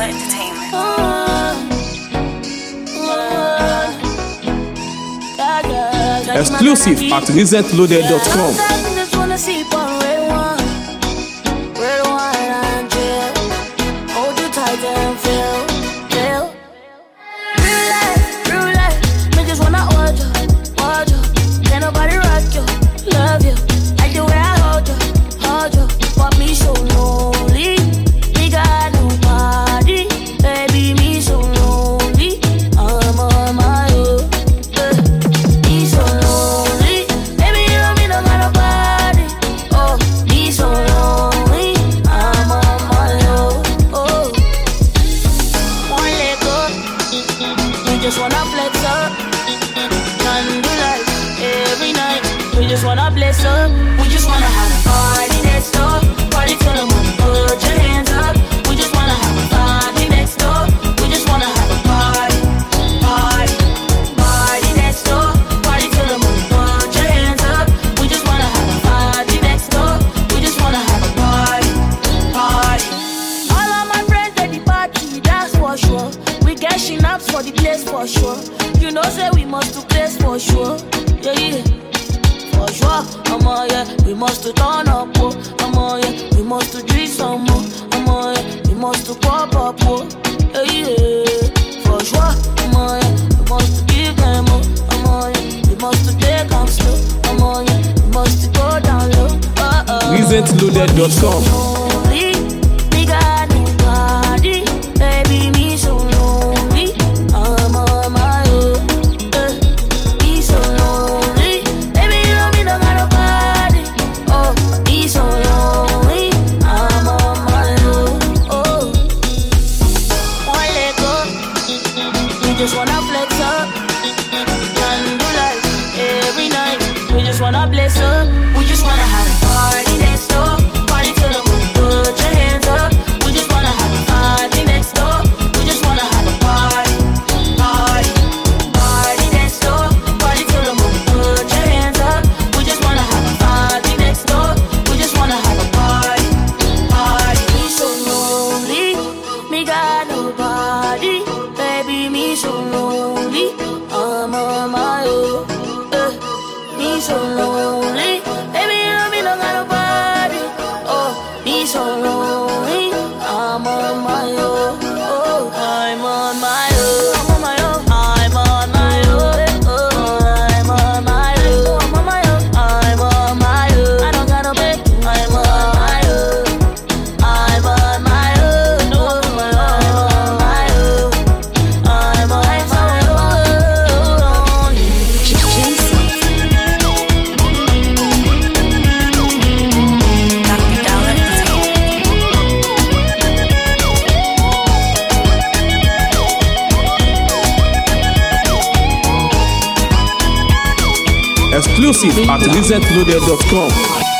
Entertainment. Exclusive at ResetLoaded.com. Just wanna flex up, candlelight every night. We just wanna bless up. We just wanna have a party next door. Party till the morning. Put your hands up. We just wanna have a party next door. We just wanna have a party, party, party next door. Party till the morning. Put your hands up. We just wanna have a party next door. We just wanna have a party, party. All of my friends at the party, that's for sure. We get schnapps for the place for sure. You know say we must do place for sure. Yeah, yeah. For sure. Yeah, we must to turn up, oh. Yeah, we must to drink some more. Yeah, we must to pop up, oh. Yeah, yeah. For sure. Yeah, we must to give them up. Yeah, we must to take them slow. Yeah, we must to go down low. ResetLoaded.com. We got nobody, baby, me so lonely. I'm on my own, me so lonely. Baby, you know me no got nobody. Oh, me so lonely. I'm on my own. Oh, one leg up, we just wanna flex up, candlelight every night. We just wanna bless up. We just wanna have a party next door. Party till the morning. Put your hands up. We just wanna have a party next door. We just wanna have a party, party, party next door. Party till the morning. Put your hands up. We just wanna have a party next door. We just wanna have a party, party. Me so lonely, me got nobody. Baby, me so lonely. I'm on my own. Me so lonely. Baby, you know me no got nobody. Oh, me so lonely. I'm on my own. Oh, I'm on my own. I'm on my own. I'm on my own. Oh, I'm on my own. I'm on my own. I'm on my own. I don't gotta beg. I'm on my own. I'm on my own. Oh, I'm on my own. I'm on my own. Exclusive at ResetLoaded.com.